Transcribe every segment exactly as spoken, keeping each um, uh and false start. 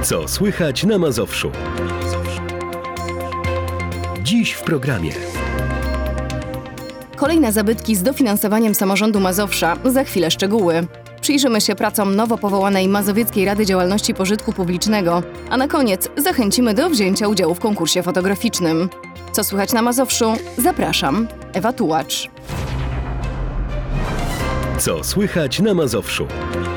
Co słychać na Mazowszu? Dziś w programie. Kolejne zabytki z dofinansowaniem samorządu Mazowsza. Za chwilę szczegóły. Przyjrzymy się pracom nowo powołanej Mazowieckiej Rady Działalności Pożytku Publicznego. A na koniec zachęcimy do wzięcia udziału w konkursie fotograficznym. Co słychać na Mazowszu? Zapraszam, Ewa Tułacz. Co słychać na Mazowszu?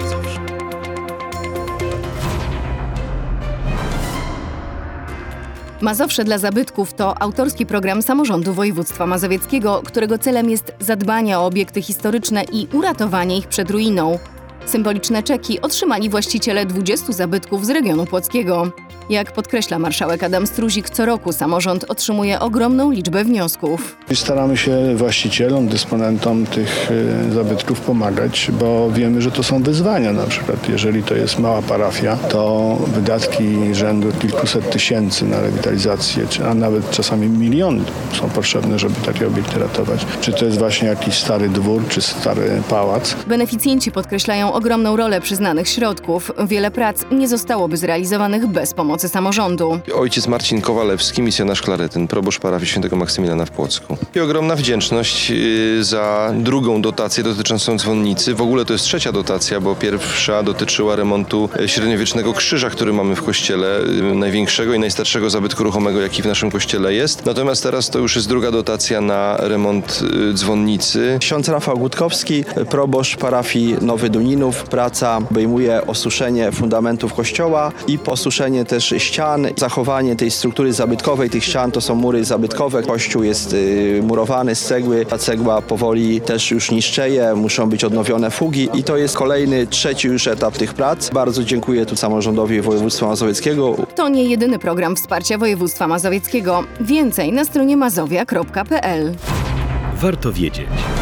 Mazowsze dla zabytków to autorski program samorządu województwa mazowieckiego, którego celem jest zadbanie o obiekty historyczne i uratowanie ich przed ruiną. Symboliczne czeki otrzymali właściciele dwudziestu zabytków z regionu płockiego. Jak podkreśla marszałek Adam Struzik, co roku samorząd otrzymuje ogromną liczbę wniosków. Staramy się właścicielom, dysponentom tych zabytków pomagać, bo wiemy, że to są wyzwania. Na przykład jeżeli to jest mała parafia, to wydatki rzędu kilkuset tysięcy na rewitalizację, a nawet czasami miliony są potrzebne, żeby takie obiekty ratować. Czy to jest właśnie jakiś stary dwór, czy stary pałac. Beneficjenci podkreślają ogromną rolę przyznanych środków. Wiele prac nie zostałoby zrealizowanych bez pomocy samorządu. Ojciec Marcin Kowalewski, misjonarz Klaretyn, proboszcz parafii świętego Maksymiliana w Płocku. I ogromna wdzięczność za drugą dotację dotyczącą dzwonnicy. W ogóle to jest trzecia dotacja, bo pierwsza dotyczyła remontu średniowiecznego krzyża, który mamy w kościele, największego i najstarszego zabytku ruchomego, jaki w naszym kościele jest. Natomiast teraz to już jest druga dotacja na remont dzwonnicy. Ksiądz Rafał Gutkowski, proboszcz parafii Nowy Duninów. Praca obejmuje osuszenie fundamentów kościoła i posuszenie też ścian, zachowanie tej struktury zabytkowej. Tych ścian to są mury zabytkowe. Kościół jest y, murowany z cegły. Ta cegła powoli też już niszczeje. Muszą być odnowione fugi i to jest kolejny, trzeci już etap tych prac. Bardzo dziękuję tu samorządowi województwa mazowieckiego. To nie jedyny program wsparcia województwa mazowieckiego. Więcej na stronie mazowia kropka p l. Warto wiedzieć.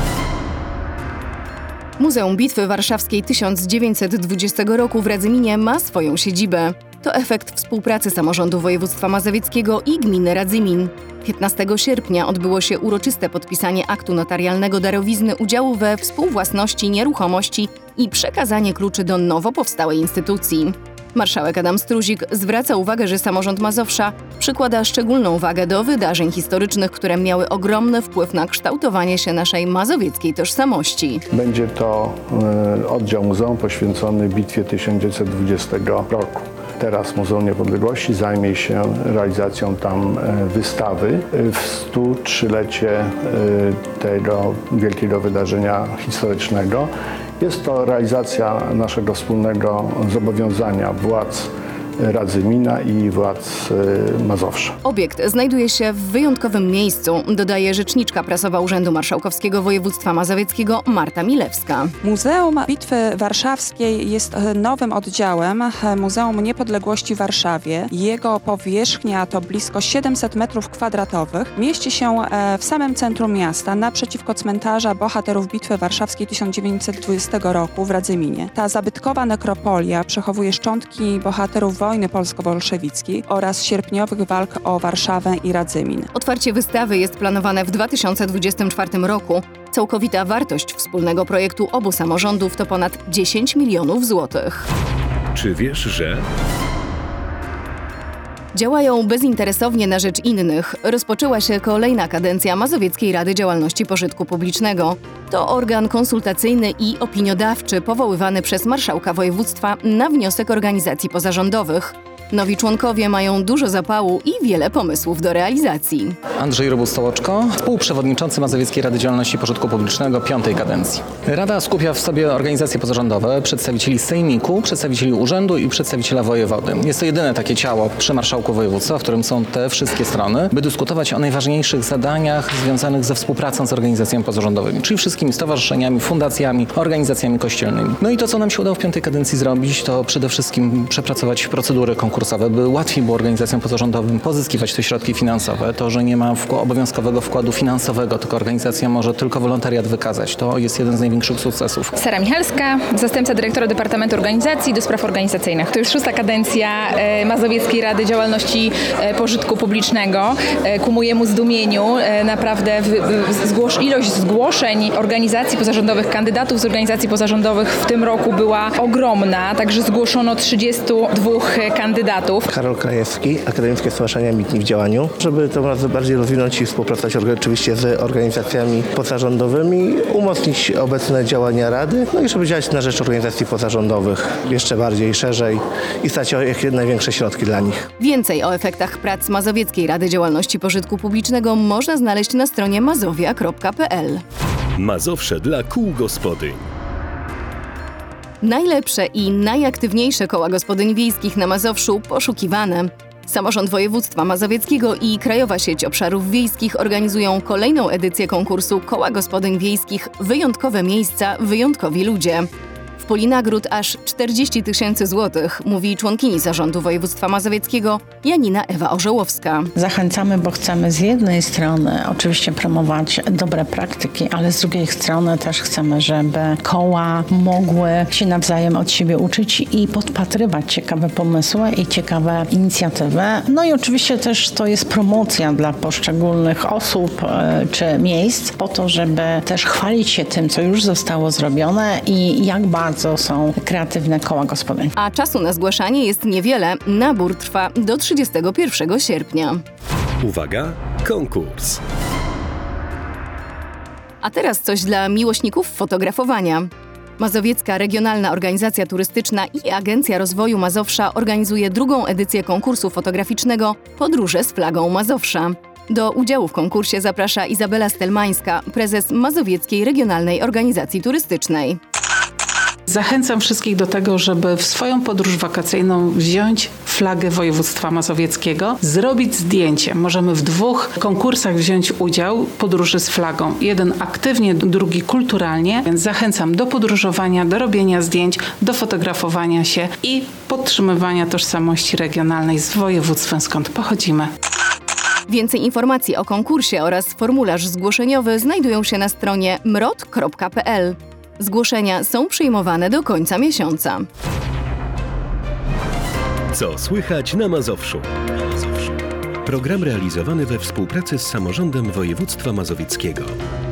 Muzeum Bitwy Warszawskiej tysiąc dziewięćset dwudziestego roku w Radzyminie ma swoją siedzibę. To efekt współpracy samorządu województwa mazowieckiego i gminy Radzymin. piętnastego sierpnia odbyło się uroczyste podpisanie aktu notarialnego darowizny udziału we współwłasności nieruchomości i przekazanie kluczy do nowo powstałej instytucji. Marszałek Adam Struzik zwraca uwagę, że samorząd Mazowsza przykłada szczególną wagę do wydarzeń historycznych, które miały ogromny wpływ na kształtowanie się naszej mazowieckiej tożsamości. Będzie to y, oddział muzeum poświęcony Bitwie tysiąc dziewięćset dwudziestego roku. Teraz Muzeum Niepodległości zajmie się realizacją tam wystawy w stu trzylecie tego wielkiego wydarzenia historycznego. Jest to realizacja naszego wspólnego zobowiązania władz Radzymina i władz Mazowsza. Obiekt znajduje się w wyjątkowym miejscu, dodaje rzeczniczka prasowa Urzędu Marszałkowskiego Województwa Mazowieckiego Marta Milewska. Muzeum Bitwy Warszawskiej jest nowym oddziałem Muzeum Niepodległości w Warszawie. Jego powierzchnia to blisko siedemset metrów kwadratowych. Mieści się w samym centrum miasta, naprzeciwko cmentarza bohaterów Bitwy Warszawskiej tysiąc dziewięćset dwudziestego roku w Radzyminie. Ta zabytkowa nekropolia przechowuje szczątki bohaterów wojny polsko-bolszewickiej oraz sierpniowych walk o Warszawę i Radzymin. Otwarcie wystawy jest planowane w dwa tysiące dwudziestym czwartym roku. Całkowita wartość wspólnego projektu obu samorządów to ponad dziesięć milionów złotych. Czy wiesz, że... Działają bezinteresownie na rzecz innych. Rozpoczęła się kolejna kadencja Mazowieckiej Rady Działalności Pożytku Publicznego. To organ konsultacyjny i opiniodawczy powoływany przez marszałka województwa na wniosek organizacji pozarządowych. Nowi członkowie mają dużo zapału i wiele pomysłów do realizacji. Andrzej Robus-Stołoczko, współprzewodniczący Mazowieckiej Rady Działalności Pożytku Publicznego piątej kadencji. Rada skupia w sobie organizacje pozarządowe, przedstawicieli sejmiku, przedstawicieli urzędu i przedstawiciela wojewody. Jest to jedyne takie ciało przy marszałku województwa, w którym są te wszystkie strony, by dyskutować o najważniejszych zadaniach związanych ze współpracą z organizacjami pozarządowymi, czyli wszystkimi stowarzyszeniami, fundacjami, organizacjami kościelnymi. No i to, co nam się udało w piątej kadencji zrobić, to przede wszystkim przepracować procedury konkursowe. By łatwiej było organizacjom pozarządowym pozyskiwać te środki finansowe. To, że nie ma wk- obowiązkowego wkładu finansowego, tylko organizacja może tylko wolontariat wykazać. To jest jeden z największych sukcesów. Sara Michalska, zastępca dyrektora Departamentu Organizacji do spraw organizacyjnych. To już szósta kadencja e, Mazowieckiej Rady Działalności e, Pożytku Publicznego. E, ku mojemu zdumieniu e, naprawdę w, w, zgłosz, ilość zgłoszeń organizacji pozarządowych, kandydatów z organizacji pozarządowych w tym roku była ogromna. Także zgłoszono trzydziestu dwóch kandydatów kandydatów. Karol Krajewski, Akademickie Stowarzyszenie Ambitni w Działaniu, żeby to bardziej rozwinąć i współpracować oczywiście z organizacjami pozarządowymi, umocnić obecne działania Rady, no i żeby działać na rzecz organizacji pozarządowych jeszcze bardziej, szerzej i stać o jak największe środki dla nich. Więcej o efektach prac Mazowieckiej Rady Działalności Pożytku Publicznego można znaleźć na stronie mazowia kropka p l. Mazowsze dla kół gospodyń. Najlepsze i najaktywniejsze koła gospodyń wiejskich na Mazowszu poszukiwane. Samorząd Województwa Mazowieckiego i Krajowa Sieć Obszarów Wiejskich organizują kolejną edycję konkursu Koła Gospodyń Wiejskich Wyjątkowe Miejsca, Wyjątkowi Ludzie. W puli nagród aż czterdzieści tysięcy złotych, mówi członkini Zarządu Województwa Mazowieckiego Janina Ewa Orzełowska. Zachęcamy, bo chcemy z jednej strony oczywiście promować dobre praktyki, ale z drugiej strony też chcemy, żeby koła mogły się nawzajem od siebie uczyć i podpatrywać ciekawe pomysły i ciekawe inicjatywy. No i oczywiście też to jest promocja dla poszczególnych osób e, czy miejsc po to, żeby też chwalić się tym, co już zostało zrobione i jak bardzo są kreatywne koła gospodyń. A czasu na zgłaszanie jest niewiele. Nabór trwa do trzydziestego pierwszego sierpnia. Uwaga, konkurs. A teraz coś dla miłośników fotografowania. Mazowiecka Regionalna Organizacja Turystyczna i Agencja Rozwoju Mazowsza organizuje drugą edycję konkursu fotograficznego Podróże z flagą Mazowsza. Do udziału w konkursie zaprasza Izabela Stelmańska, prezes Mazowieckiej Regionalnej Organizacji Turystycznej. Zachęcam wszystkich do tego, żeby w swoją podróż wakacyjną wziąć flagę województwa mazowieckiego, zrobić zdjęcie. Możemy w dwóch konkursach wziąć udział podróży z flagą. Jeden aktywnie, drugi kulturalnie, więc zachęcam do podróżowania, do robienia zdjęć, do fotografowania się i podtrzymywania tożsamości regionalnej z województwem, skąd pochodzimy. Więcej informacji o konkursie oraz formularz zgłoszeniowy znajdują się na stronie mrot kropka p l. Zgłoszenia są przyjmowane do końca miesiąca. Co słychać na Mazowszu? Program realizowany we współpracy z Samorządem Województwa Mazowieckiego.